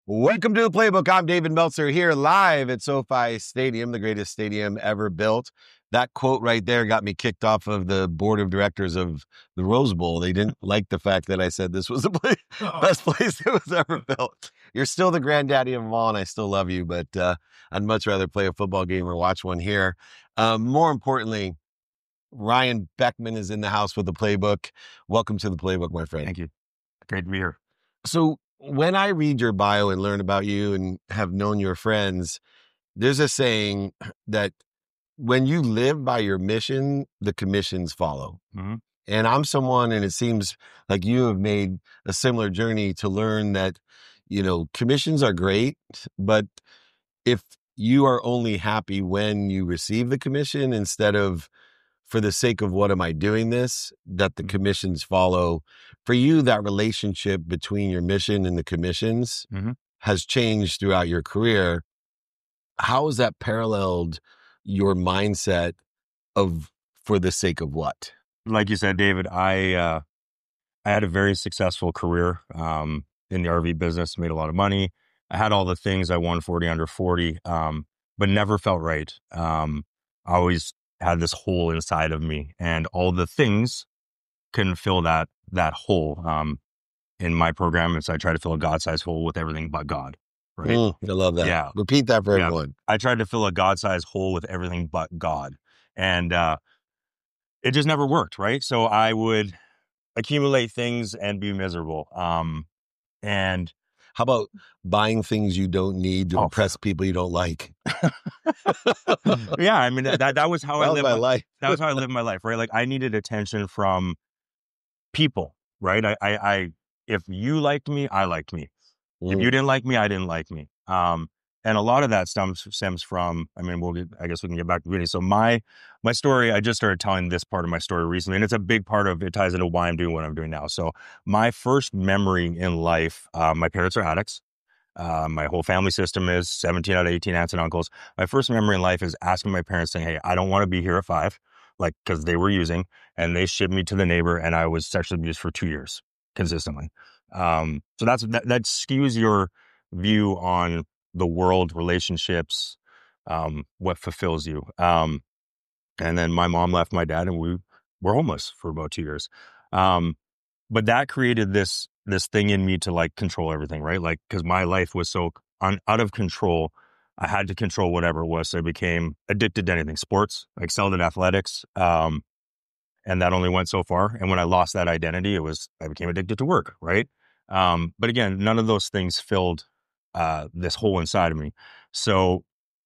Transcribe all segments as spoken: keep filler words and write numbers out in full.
Welcome to the Playbook. I'm David Meltzer here live at SoFi Stadium, the greatest stadium ever built. That quote right there got me kicked off of the board of directors of the Rose Bowl. They didn't like the fact that I said this was the play, best place that was ever built. You're still the granddaddy of them all, and I still love you, but uh, I'd much rather play a football game or watch one here. Um, more importantly, Ryan Beckman is in the house with the Playbook. Welcome to the Playbook, my friend. Thank you. Great to be here. So when I read your bio and learn about you and have known your friends, there's a saying that when you live by your mission, the commissions follow. Mm-hmm. And I'm someone, and it seems like you have made a similar journey to learn that, you know, commissions are great, but if you are only happy when you receive the commission instead of for the sake of what am I doing this, that the commissions follow. For you, that relationship between your mission and the commissions mm-hmm. has changed throughout your career. How has that paralleled your mindset of for the sake of what? Like you said, David, I uh, I had a very successful career um, in the R V business, made a lot of money. I had all the things I won forty under forty, um, but never felt right. Um, I always had this hole inside of me, and all the things couldn't fill that that hole. Um, in my program, it's I try to fill a God-sized hole with everything but God. Right? Mm, I love that. Yeah. Repeat that for yeah. everyone. I tried to fill a God-sized hole with everything but God, and uh, it just never worked. Right? So I would accumulate things and be miserable. Um, and how about buying things you don't need to oh, impress people you don't like? yeah, I mean that that was how that I was lived my, my life. That was how I lived my life, right? Like I needed attention from people, right? I, I, I if you liked me, I liked me. Mm. If you didn't like me, I didn't like me. Um, and a lot of that stems stems from. I mean, we'll get, I guess we can get back to the video. So my my story, I just started telling this part of my story recently, and it's a big part of it. Ties into why I'm doing what I'm doing now. So my first memory in life, uh, my parents are addicts. Uh, my whole family system is seventeen out of eighteen aunts and uncles. My first memory in life is asking my parents saying, hey, I don't want to be here at five, like, because they were using, and they shipped me to the neighbor, and I was sexually abused for two years consistently. Um, so that's that, that skews your view on the world, relationships, um, what fulfills you. Um, and then my mom left my dad, and we were homeless for about two years. Um, but that created this this thing in me to like control everything, right? Like, because my life was so un, out of control, I had to control whatever it was. So I became addicted to anything. Sports, I excelled in athletics, um, and that only went so far. And when I lost that identity, it was I became addicted to work, right? Um, but again, none of those things filled uh, this hole inside of me. So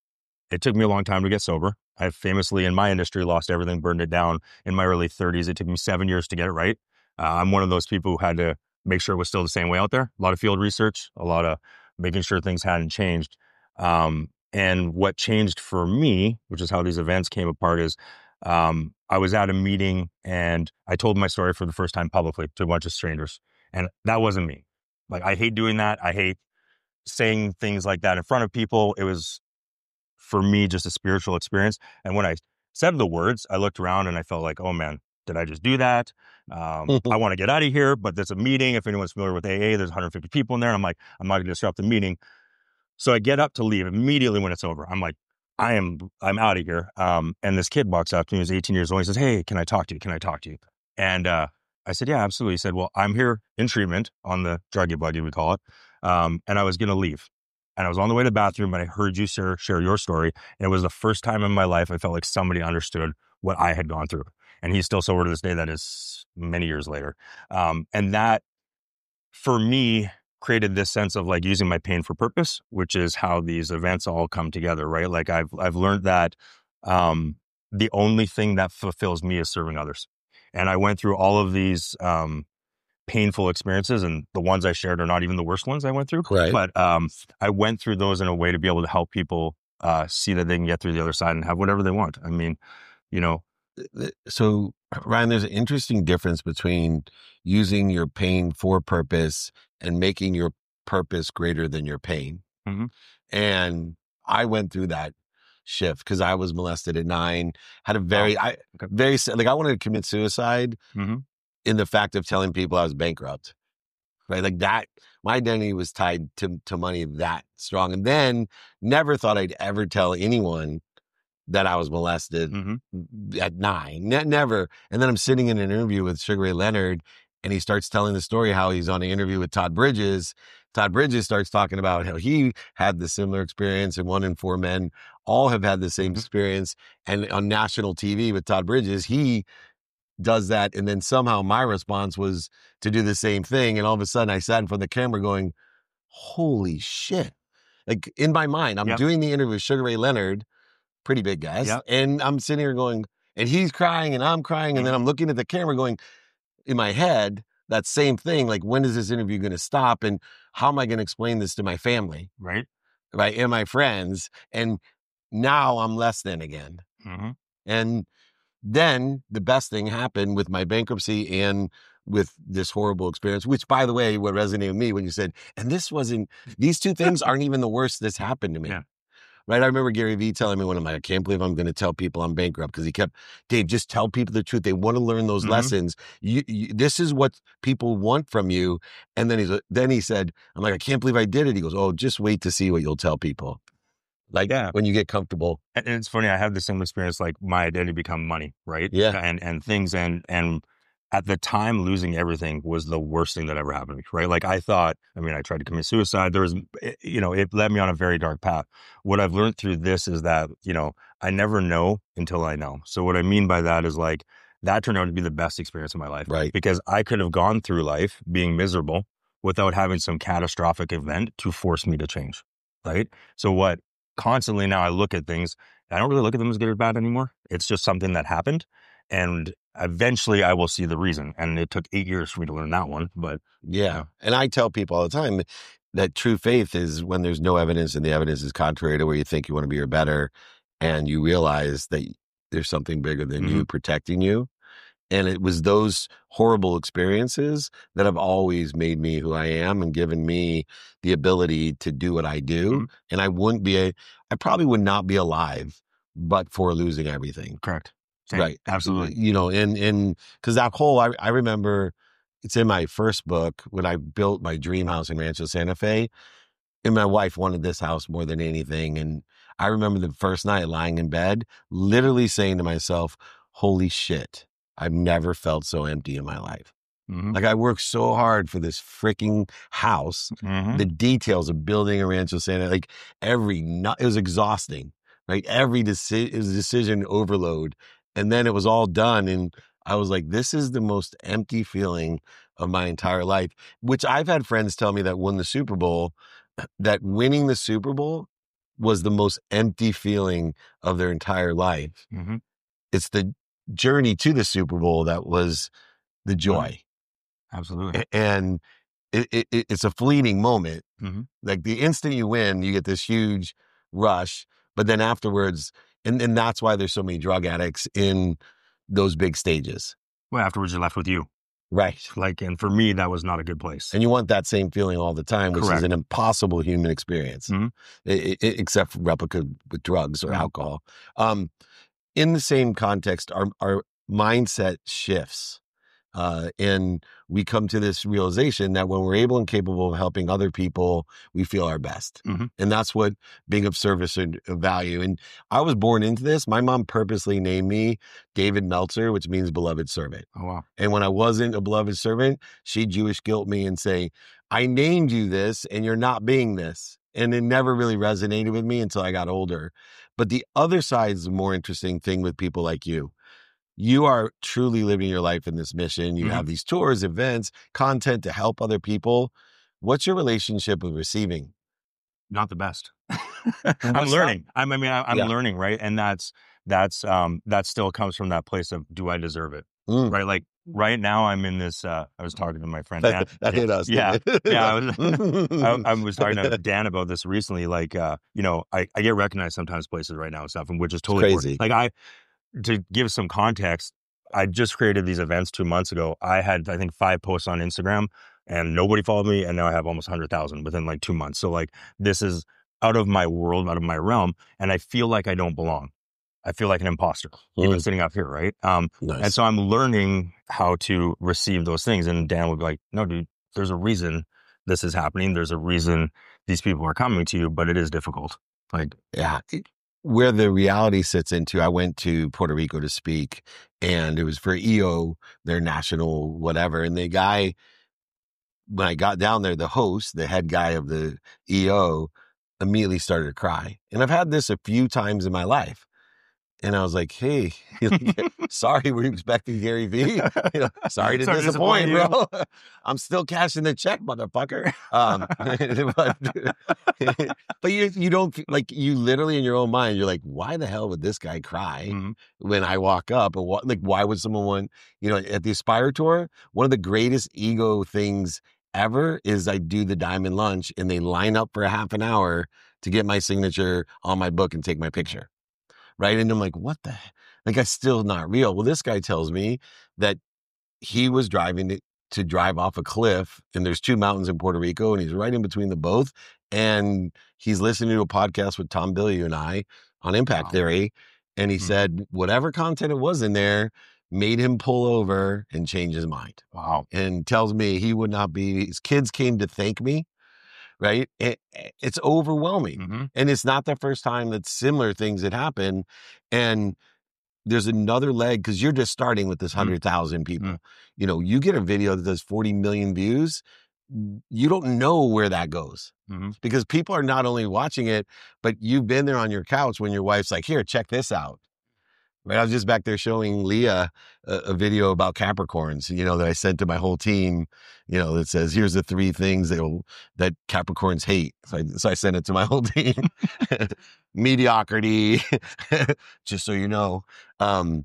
it took me a long time to get sober. I famously, in my industry, lost everything, burned it down in my early thirties. It took me seven years to get it right. Uh, I'm one of those people who had to make sure it was still the same way out there. A lot of field research, a lot of making sure things hadn't changed. Um, and what changed for me, which is how these events came apart, is um, I was at a meeting and I told my story for the first time publicly to a bunch of strangers. And that wasn't me. Like, I hate doing that. I hate saying things like that in front of people. It was, for me, just a spiritual experience. And when I said the words, I looked around and I felt like, oh man, did I just do that? Um, I want to get out of here, but there's a meeting. If anyone's familiar with A A, there's one hundred fifty people in there. I'm like, I'm not going to disrupt the meeting. So I get up to leave immediately when it's over. I'm like, I am, I'm out of here. Um, and this kid walks up to me, he's eighteen years old. He says, hey, can I talk to you? Can I talk to you? And uh, I said, yeah, absolutely. He said, well, I'm here in treatment on the druggy buggy, we call it. Um, and I was going to leave. And I was on the way to the bathroom, and I heard you share, share your story. And it was the first time in my life I felt like somebody understood what I had gone through. And he's still sober to this day. That is many years later. Um, and that, for me, created this sense of like using my pain for purpose, which is how these events all come together, right? Like I've I've learned that um, the only thing that fulfills me is serving others. And I went through all of these um, painful experiences, and the ones I shared are not even the worst ones I went through. Right. But um, I went through those in a way to be able to help people uh, see that they can get through the other side and have whatever they want. I mean, you know. So, Ryan, there's an interesting difference between using your pain for purpose and making your purpose greater than your pain. Mm-hmm. And I went through that shift because I was molested at nine, had a very, oh, I okay. very, like I wanted to commit suicide mm-hmm. in the fact of telling people I was bankrupt, right? Like that my identity was tied to, to money that strong. And then never thought I'd ever tell anyone that I was molested Mm-hmm. at nine. Ne- never. And then I'm sitting in an interview with Sugar Ray Leonard, and he starts telling the story how he's on an interview with Todd Bridges. Todd Bridges starts talking about how he had the similar experience, and one in four men all have had the same Mm-hmm. experience. And on national T V with Todd Bridges, he does that. And then somehow my response was to do the same thing. And all of a sudden I sat in front of the camera going, holy shit. Like in my mind, I'm Yep. doing the interview with Sugar Ray Leonard, pretty big guest. Yep. And I'm sitting here going, and he's crying and I'm crying. And Mm-hmm. then I'm looking at the camera going, in my head, that same thing. Like, when is this interview going to stop? And how am I going to explain this to my family? Right. Right. And my friends. And now I'm less than again. Mm-hmm. And then the best thing happened with my bankruptcy and with this horrible experience, which, by the way, what resonated with me when you said, and this wasn't, these two things aren't even the worst that's happened to me. Yeah. Right. I remember Gary Vee telling me when I'm like, I can't believe I'm going to tell people I'm bankrupt, because he kept, Dave, just tell people the truth. They want to learn those Mhm. lessons. You, you, this is what people want from you. And then he's, then he said, I'm like, I can't believe I did it. He goes, oh, just wait to see what you'll tell people. Like, Yeah. when you get comfortable. And it's funny, I had the same experience, like my identity become money, right? Yeah. And and things and and at the time, losing everything was the worst thing that ever happened to me, right? Like I thought, I mean, I tried to commit suicide. There was, you know, it led me on a very dark path. What I've learned through this is that, you know, I never know until I know. So what I mean by that is like, that turned out to be the best experience of my life. Right. Because I could have gone through life being miserable without having some catastrophic event to force me to change, right? So what constantly now I look at things, I don't really look at them as good or bad anymore. It's just something that happened. And eventually I will see the reason. And it took eight years for me to learn that one. But Yeah. Yeah. And I tell people all the time that true faith is when there's no evidence and the evidence is contrary to where you think you want to be or better, and you realize that there's something bigger than you protecting you. And it was those horrible experiences that have always made me who I am and given me the ability to do what I do. Mhm. And I wouldn't be, a, I probably would not be alive but for losing everything. correct. Same. Right. Absolutely. You know, and, and cause that whole, I, I remember it's in my first book when I built my dream house in Rancho Santa Fe, and my wife wanted this house more than anything. And I remember the first night lying in bed, literally saying to myself, holy shit, I've never felt so empty in my life. Mhm. Like, I worked so hard for this freaking house, Mhm. the details of building a Rancho Santa, like every, no- it was exhausting, right? Every decision, it was a decision overload. And then it was all done. And I was like, this is the most empty feeling of my entire life, which I've had friends tell me that won the Super Bowl, that winning the Super Bowl was the most empty feeling of their entire life. Mhm. It's the journey to the Super Bowl that was the joy. Absolutely. A- And it, it, it- it's a fleeting moment. Mhm. Like, the instant you win, you get this huge rush, but then afterwards, and, and that's why there's so many drug addicts in those big stages. Well, afterwards you're left with you. Right. Like, and for me, that was not a good place. And you want that same feeling all the time, which is Correct. an impossible human experience, Mhm. I- I- I- except for replica with drugs or Yeah. alcohol. Um, in the same context, our, our mindset shifts. Uh, and we come to this realization that when we're able and capable of helping other people, we feel our best. Mhm. And that's what being of service and of value. And I was born into this. My mom purposely named me David Meltzer, which means beloved servant. Oh, wow. And when I wasn't a beloved servant, she'd Jewish guilt me and say, I named you this and you're not being this. And it never really resonated with me until I got older. But the other side is the more interesting thing with people like you. You are truly living your life in this mission. You Mhm. have these tours, events, content to help other people. What's your relationship with receiving? Not the best. I'm What's learning. I'm, I mean, I, I'm Yeah. learning, right? And that's, that's, um, that still comes from that place of, do I deserve it? Mm. Right? Like right now I'm in this, uh, I was talking to my friend, Dan. That, that hit us. Yeah. didn't it? Yeah. I was, I, I was talking to Dan about this recently. Like, uh, you know, I, I get recognized sometimes places right now and stuff, and which is totally crazy. Like I, to give some context, I just created these events two months ago. I had, I think, five posts on Instagram and nobody followed me. And now I have almost one hundred thousand within like two months. So like, this is out of my world, out of my realm. And I feel like I don't belong. I feel like an imposter, even Mm. sitting up here, right? Um, Nice. and so I'm learning how to receive those things. And Dan would be like, no, dude, there's a reason this is happening. There's a reason these people are coming to you, but it is difficult. Like, yeah. It, where the reality sits into, I went to Puerto Rico to speak, and it was for E O, their national whatever. And the guy, when I got down there, the host, the head guy of the E O, immediately started to cry. And I've had this a few times in my life. And I was like, hey, sorry, were you expecting Gary Vee? You know, sorry to Sorry to disappoint, disappoint bro. I'm still cashing the check, motherfucker. Um, but, but you you don't, like, you literally in your own mind, you're like, why the hell would this guy cry Mhm. when I walk up? And what, like, why would someone want, you know, at the Aspire Tour, one of the greatest ego things ever is I do the Diamond Lunch, and they line up for a half an hour to get my signature on my book and take my picture. Right. And I'm like, what the, like, that's still not real. Well, this guy tells me that he was driving to, to drive off a cliff, and there's two mountains in Puerto Rico, and he's right in between the both. And he's listening to a podcast with Tom Bilyeu and I on Impact Wow. Theory. And he Mhm. said, whatever content it was in there made him pull over and change his mind. Wow. And tells me he would not be, his kids came to thank me. Right. It, it's overwhelming. Mhm. And it's not the first time that similar things had happened. And there's another leg, because you're just starting with this Mm. one hundred thousand people. Mm. You know, you get a video that does forty million views. You don't know where that goes, Mhm. because people are not only watching it, but you've been there on your couch when your wife's like, here, check this out. Right. I was just back there showing Leah a, a video about Capricorns, you know, that I sent to my whole team, you know, that says, here's the three things that will, that Capricorns hate. So I, so I sent it to my whole team. Mediocrity, just so you know. Um,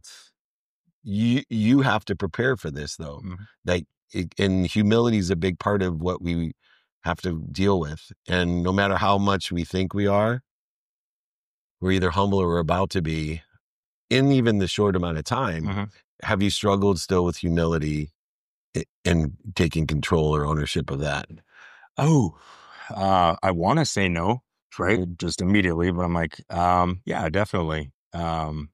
you, you have to prepare for this, though. Mhm. Like, it, and humility is a big part of what we have to deal with. And no matter how much we think we are, we're either humble or we're about to be. In even the short amount of time, Mhm. have you struggled still with humility and taking control or ownership of that? Oh, uh, I want to say no, right? Mhm. Just immediately, but I'm like, um, yeah, definitely. Um,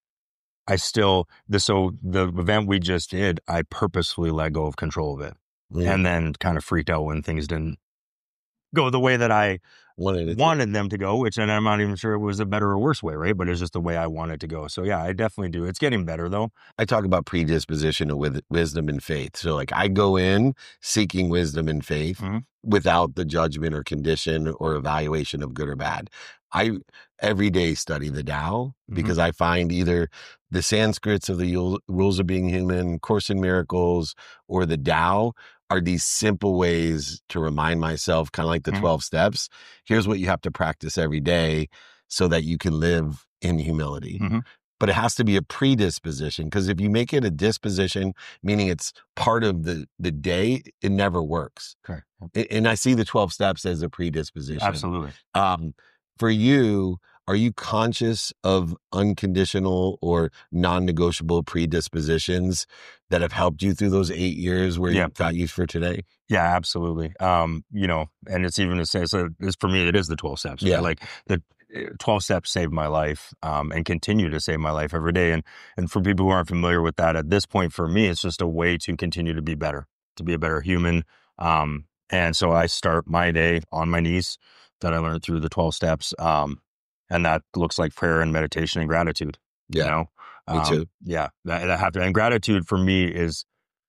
I still, the, so the event we just did, I purposefully let go of control of it, Yeah. and then kind of freaked out when things didn't go the way that I Wanted it to. wanted them to go, which, and I'm not even sure it was a better or worse way, right? But it's just the way I wanted to go. So yeah, I definitely do. It's getting better though. I talk about predisposition with wisdom and faith. So, like, I go in seeking wisdom and faith Mhm. without the judgment or condition or evaluation of good or bad. I every day study the Tao, because I find either the Sanskrits of the Yul- Rules of Being Human, Course in Miracles, or the Tao are these simple ways to remind myself, kind of like the Mhm. twelve steps. Here's what you have to practice every day so that you can live in humility. Mhm. But it has to be a predisposition, because if you make it a disposition, meaning it's part of the, the day, it never works. Okay. A- And I see the twelve steps as a predisposition. Absolutely. Um, for you, are you conscious of unconditional or non-negotiable predispositions that have helped you through those eight years where Yeah. you got used for today? Yeah, absolutely. Um, you know, and it's even to say, so it's, for me, it is the twelve steps. Right? Yeah. Like the uh, twelve steps saved my life, um, and continue to save my life every day. And, and for people who aren't familiar with that at this point, for me, it's just a way to continue to be better, to be a better human. Um, and so I start my day on my knees, that I learned through the twelve steps. Um, and that looks like prayer and meditation and gratitude. Yeah, You know, me Um, too. Yeah, that, that have to, and gratitude for me is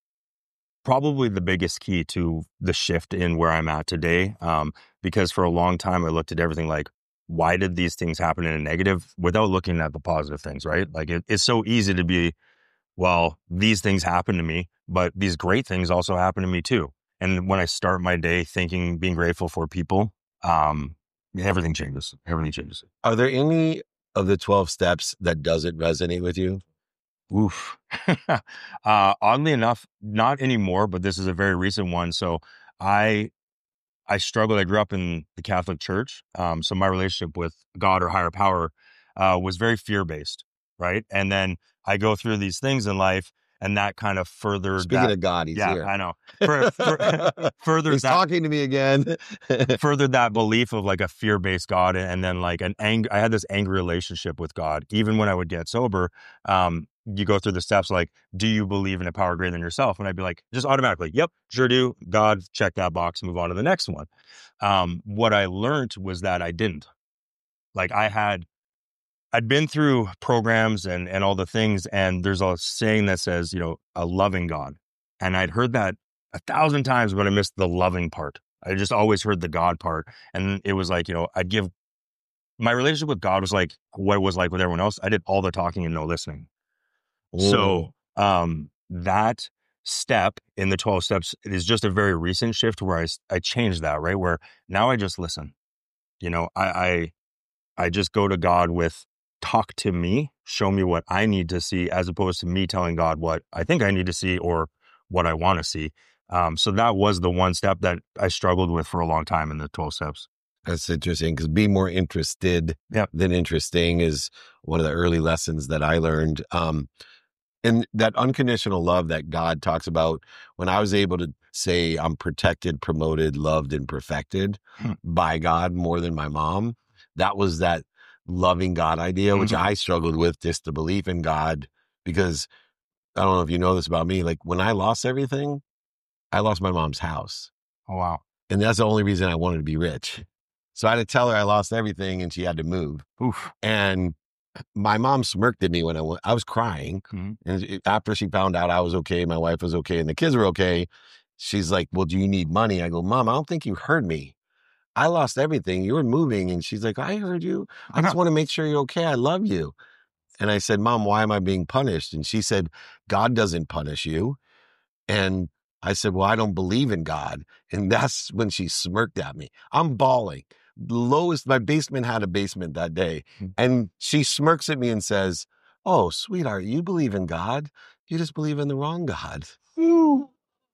probably the biggest key to the shift in where I'm at today. Um, because for a long time, I looked at everything like, why did these things happen in a negative, without looking at the positive things, right? Like it, it's so easy to be, well, these things happen to me, but these great things also happen to me too. And when I start my day thinking, being grateful for people, um, everything changes. Everything changes. Are there any of the twelve steps that doesn't resonate with you? Oof. uh, oddly enough, not anymore, but this is a very recent one. So I, I struggled. I grew up in the Catholic Church. Um, so my relationship with God or higher power, uh, was very fear-based. Right. And then I go through these things in life, and that kind of furthered Speaking that. of God, he's Yeah, here. I know. For, for, furthered he's that, talking to me again. furthered that belief of like a fear-based God, and then like an ang- I had this angry relationship with God, even when I would get sober. Um, you go through the steps like, do you believe in a power greater than yourself? And I'd be like, just automatically, yep, sure do. God, check that box, move on to the next one. Um, what I learned was that I didn't. Like I had, I'd been through programs and, and all the things, and there's a saying that says, you know, a loving God. And I'd heard that a thousand times, but I missed the loving part. I just always heard the God part. And it was like, you know, I'd give, my relationship with God was like what it was like with everyone else. I did all the talking and no listening. So um, that step in the twelve steps is just a very recent shift where I, I changed that, right? Where now I just listen. You know, I, I I just go to God with, talk to me, show me what I need to see, as opposed to me telling God what I think I need to see or what I want to see. Um, so that was the one step that I struggled with for a long time in the twelve steps. That's interesting, because be more interested Yep. than interesting is one of the early lessons that I learned. Um, and that unconditional love that God talks about, when I was able to say I'm protected, promoted, loved, and perfected Hmm. by God more than my mom, that was that loving God idea, which Mhm. I struggled with, just to believe in God. Because I don't know if you know this about me, like when I lost everything, I lost my mom's house. Oh, wow. And that's the only reason I wanted to be rich. So I had to tell her I lost everything and she had to move. Oof. And my mom smirked at me when I went, I was crying. Mm-hmm. And it, after she found out I was okay, my wife was okay, and the kids were okay, she's like, well, do you need money? I go, Mom, I don't think you heard me. I lost everything. You were moving. And she's like, I heard you. I just want to make sure you're okay. I love you. And I said, Mom, why am I being punished? And she said, God doesn't punish you. And I said, well, I don't believe in God. And that's when she smirked at me. I'm bawling. Lowest, my basement had a basement that day. And she smirks at me and says, oh, sweetheart, you believe in God. You just believe in the wrong God. Oh,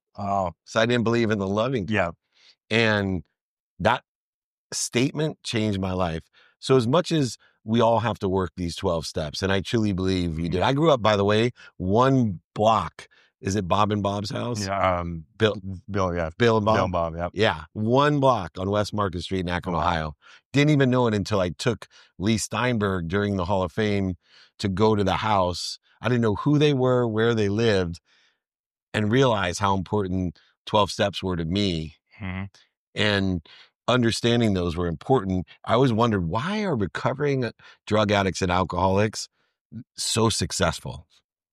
so I didn't believe in the loving God. Yeah. And that statement changed my life. So as much as we all have to work these twelve steps, and I truly believe you did. I grew up, by the way, one block. Is it Bob and Bob's house? Yeah. Um, Bill, Bill, yeah. Bill and Bob? Bill and Bob, yeah. Yeah. One block on West Market Street in Akron, Oh, wow. Ohio. Didn't even know it until I took Lee Steinberg during the Hall of Fame to go to the house. I didn't know who they were, where they lived, and realize how important twelve steps were to me. Mm-hmm. And understanding those were important. I always wondered, why are recovering drug addicts and alcoholics so successful?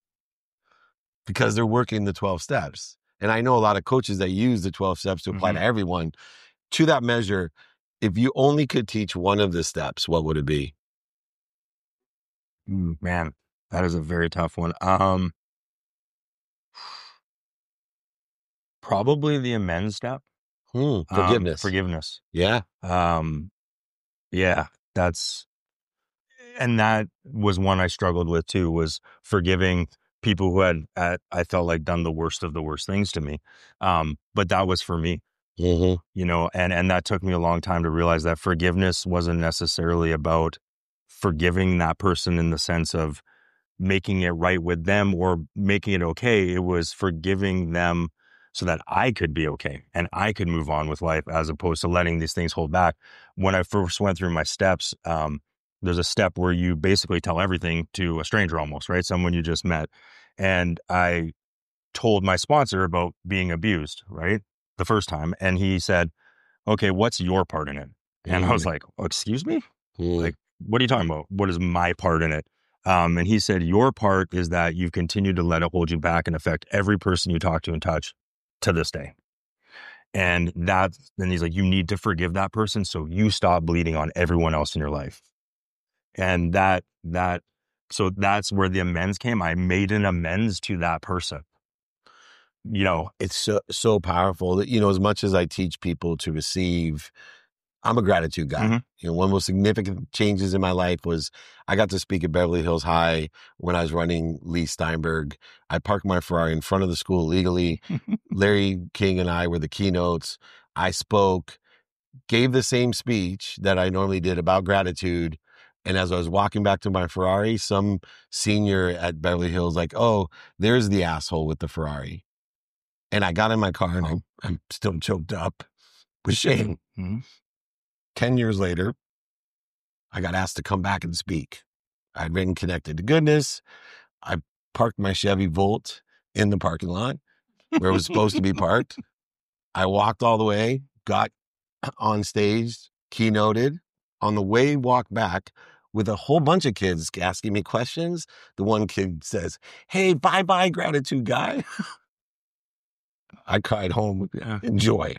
Because they're working the twelve steps. And I know a lot of coaches that use the twelve steps to apply Mhm. to everyone. To that measure, if you only could teach one of the steps, what would it be? Mm, man, that is a very tough one. Um, probably the amends step. Hmm, Um, forgiveness. forgiveness. Yeah. Um, yeah, that's, and that was one I struggled with too, was forgiving people who had, at, I felt like done the worst of the worst things to me. Um, but that was for me, Mm-hmm. you know, and, and that took me a long time to realize that forgiveness wasn't necessarily about forgiving that person in the sense of making it right with them or making it okay. It was forgiving them so that I could be okay and I could move on with life, as opposed to letting these things hold back. When I first went through my steps, um, there's a step where you basically tell everything to a stranger almost, right? Someone you just met. And I told my sponsor about being abused, right? The first time. And he said, okay, what's your part in it? And I was like, oh, excuse me? Mm. Like, what are you talking about? What is my part in it? Um, and he said, your part is that you've continued to let it hold you back and affect every person you talk to and touch to this day. And that, then he's like, you need to forgive that person so you stop bleeding on everyone else in your life. And that, that, so that's where the amends came. I made an amends to that person. You know, It's so, so powerful that, you know, as much as I teach people to receive, I'm a gratitude guy. Mhm. You know, one of the most significant changes in my life was I got to speak at Beverly Hills High when I was running Lee Steinberg. I parked my Ferrari in front of the school legally. Larry King and I were the keynotes. I spoke, gave the same speech that I normally did about gratitude. And as I was walking back to my Ferrari, some senior at Beverly Hills like, oh, there's the asshole with the Ferrari. And I got in my car and I, I'm still choked up with shame. Mhm. Ten years later, I got asked to come back and speak. I'd written Connected to Goodness. I parked my Chevy Volt in the parking lot where it was supposed to be parked. I walked all the way, got on stage, keynoted. On the way, walked back with a whole bunch of kids asking me questions. The one kid says, "Hey, bye-bye, gratitude guy." I cried home in joy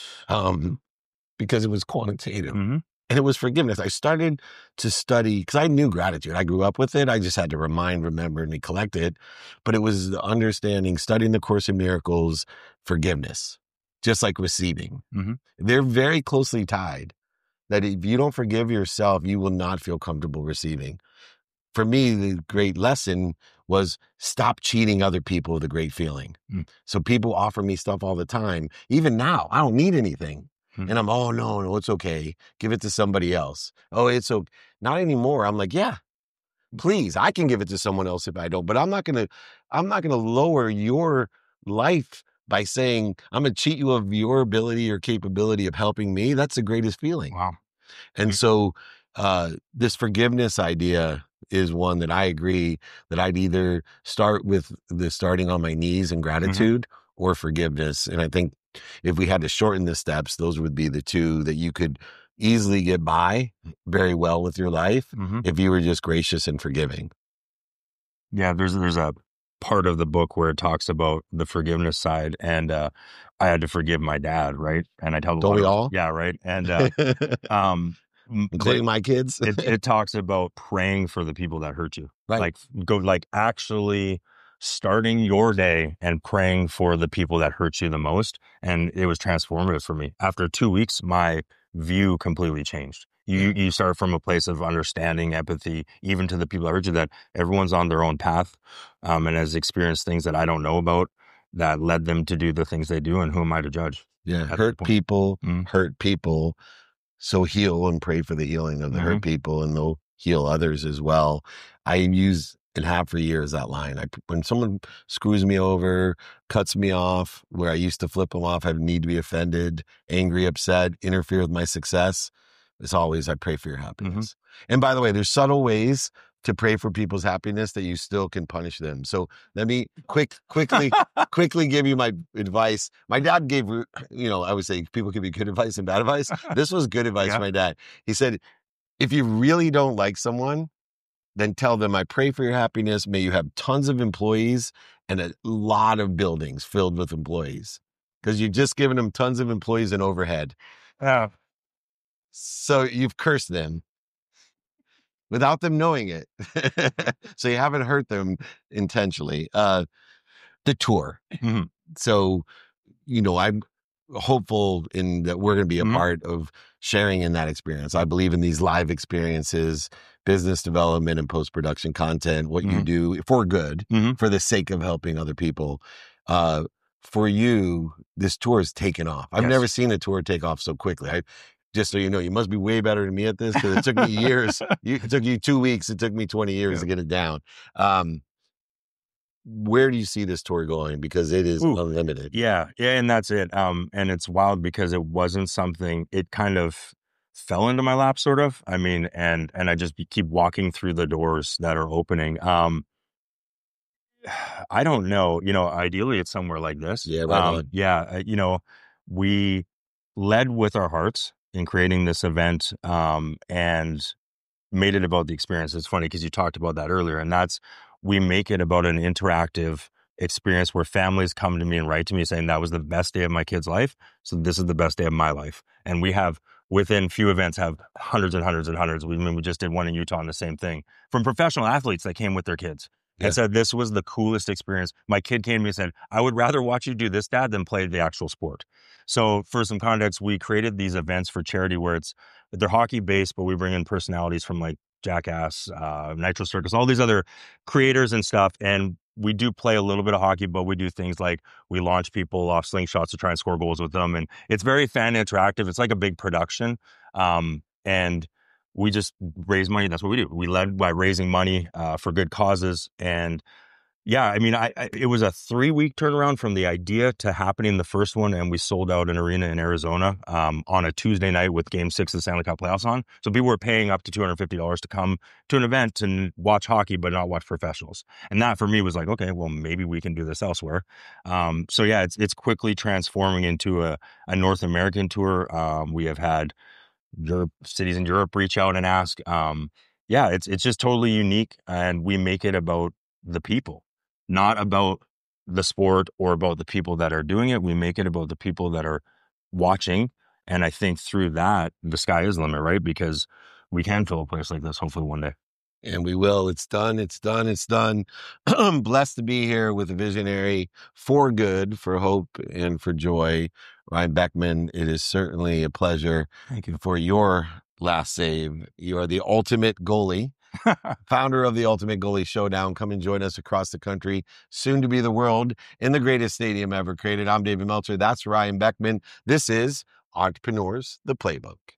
um, because it was quantitative. Mm-hmm. And it was forgiveness. I started to study because I knew gratitude. I grew up with it. I just had to remind, remember, and collect it. But it was the understanding, studying the Course in Miracles, forgiveness, just like receiving. Mm-hmm. They're very closely tied. That if you don't forgive yourself, you will not feel comfortable receiving. For me, the great lesson was stop cheating other people with a great feeling. Mm. So people offer me stuff all the time. Even now, I don't need anything. Mm. And I'm, oh, no, no, it's okay. Give it to somebody else. Oh, it's okay. Not anymore. I'm like, yeah, please, I can give it to someone else if I don't. But I'm not going to, I'm not going to lower your life by saying I'm going to cheat you of your ability or capability of helping me. That's the greatest feeling. Wow. And so uh, this forgiveness idea is one that I agree that I'd either start with the starting on my knees and gratitude mm-hmm. or forgiveness. And I think if we had to shorten the steps, those would be the two that you could easily get by very well with your life mm-hmm. if you were just gracious and forgiving. Yeah, there's there's a part of the book where it talks about the forgiveness side, and uh, I had to forgive my dad, right? And I tell don't we of, all? Yeah, right. And uh, um, including my kids. it, it talks about praying for the people that hurt you, right? Like go like actually starting your day and praying for the people that hurt you the most. And it was transformative for me. After two weeks, my view completely changed. You you start from a place of understanding, empathy, even to the people that hurt you, that everyone's on their own path um, and has experienced things that I don't know about that led them to do the things they do. And who am I to judge? Yeah, hurt people, mm-hmm. hurt people. So heal and pray for the healing of the mm-hmm. hurt people, and they'll heal others as well. I use and have for years that line. I, when someone screws me over, cuts me off, where I used to flip them off, I need to be offended, angry, upset, interfere with my success. It's always, I pray for your happiness. Mm-hmm. And by the way, there's subtle ways to pray for people's happiness that you still can punish them. So let me quick, quickly, quickly give you my advice. My dad gave, you know, I would say people give you good advice and bad advice. This was good advice, yeah. My dad. He said, if you really don't like someone, then tell them, I pray for your happiness. May you have tons of employees and a lot of buildings filled with employees, because you've just given them tons of employees and overhead. Yeah. So you've cursed them without them knowing it. So you haven't hurt them intentionally. Uh, the tour. Mm-hmm. So, you know, I'm hopeful in that we're going to be a mm-hmm. part of sharing in that experience. I believe in these live experiences, business development and post-production content, what mm-hmm. you do for good, mm-hmm. for the sake of helping other people. Uh, for you, this tour has taken off. I've yes. never seen a tour take off so quickly. I, Just so you know, you must be way better than me at this, because it took me years. You, it took you two weeks. It took me twenty years yeah. to get it down. Um, where do you see this tour going? Because it is Ooh, unlimited. Yeah. Yeah. And that's it. Um, and it's wild because it wasn't something, it kind of fell into my lap, sort of. I mean, and, and I just keep walking through the doors that are opening. Um, I don't know, you know, ideally it's somewhere like this. Yeah. Right um, on. Yeah. You know, we led with our hearts in creating this event, um, and made it about the experience. It's funny because you talked about that earlier, and that's, we make it about an interactive experience where families come to me and write to me saying that was the best day of my kid's life. So this is the best day of my life. And we have, within few events, have hundreds and hundreds and hundreds. We, I mean, we just did one in Utah on the same thing, from professional athletes that came with their kids. Yeah. And said, this was the coolest experience. My kid came to me and said, I would rather watch you do this, Dad, than play the actual sport. So for some context, we created these events for charity where it's, they're hockey based, but we bring in personalities from like Jackass, uh, Nitro Circus, all these other creators and stuff. And we do play a little bit of hockey, but we do things like we launch people off slingshots to try and score goals with them. And it's very fan interactive. It's like a big production. Um, and we just raise money. That's what we do. We led by raising money uh, for good causes. And, Yeah, I mean, I, I it was a three week turnaround from the idea to happening the first one, and we sold out an arena in Arizona um, on a Tuesday night with Game Six of the Stanley Cup playoffs on. So people were paying up to two hundred fifty dollars to come to an event and watch hockey, but not watch professionals. And that for me was like, okay, well maybe we can do this elsewhere. Um, so yeah, it's it's quickly transforming into a, a North American tour. Um, we have had Europe cities in Europe reach out and ask. Um, yeah, it's it's just totally unique, and we make it about the people, not about the sport or about the people that are doing it. We make it about the people that are watching, and I think through that, the sky is the limit, right? Because we can fill a place like this hopefully one day. And we will. It's done. It's done. It's done. I'm blessed to be here with a visionary for good, for hope, and for joy. Ryan Beckman, it is certainly a pleasure. Thank you. For your last save. You are the ultimate goalie, founder of the Ultimate Goalie Showdown. Come and join us across the country, soon to be the world, in the greatest stadium ever created. I'm David Meltzer. That's Ryan Beckman. This is Entrepreneurs, the Playbook.